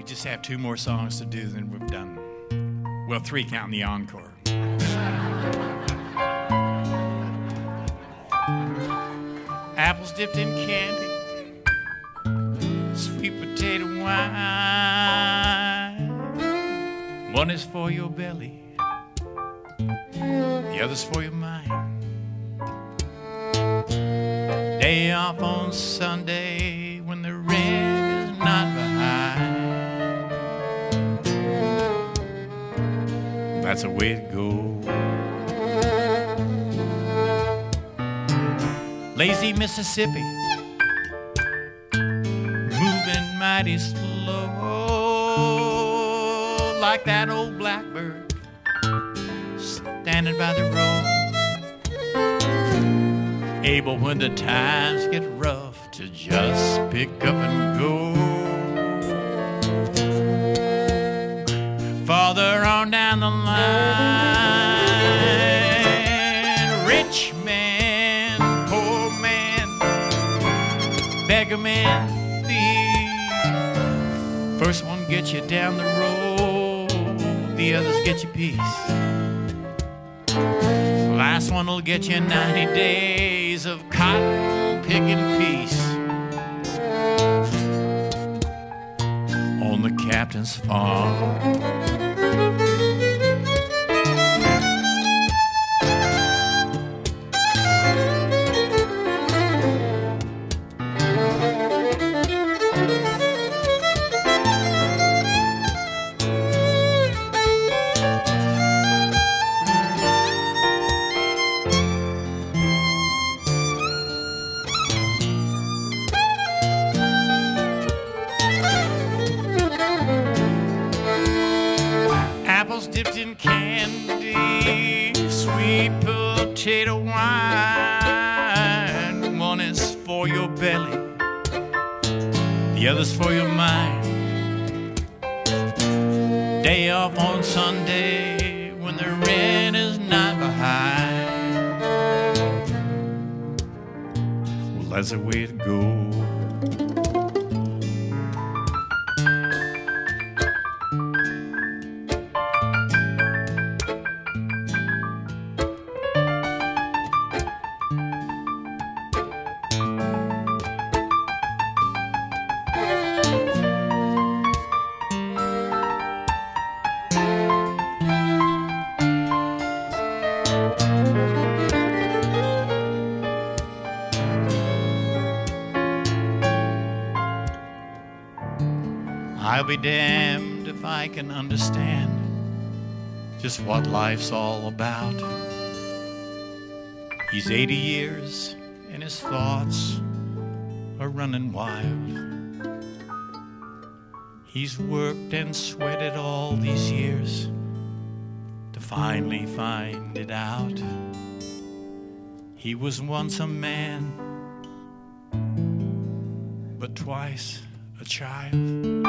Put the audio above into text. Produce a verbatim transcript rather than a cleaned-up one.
just have two more songs to do, then we're done. Well, three counting the encore. Apples dipped in candy, sweet potato wine. One is for your belly, the other's for your mind. Day off on Sunday when the rent is not behind. That's the way to go. Lazy Mississippi, moving mighty slow, like that old blackbird standing by the road, able when the times get rough to just pick up and go. Farther on down the line, rich man, poor man, beggar man, thief. First one gets you down the road, the others get you peace. Last one will get you ninety days of cotton picking peace on the captain's farm. Dipped in candy, sweet potato wine. One is for your belly, the other's for your mind. Day off on Sunday when the rent is not behind. Well, that's the way to go. I'll be damned if I can understand just what life's all about. He's eighty years and his thoughts are running wild. He's worked and sweated all these years to finally find it out. He was once a man, but twice a child.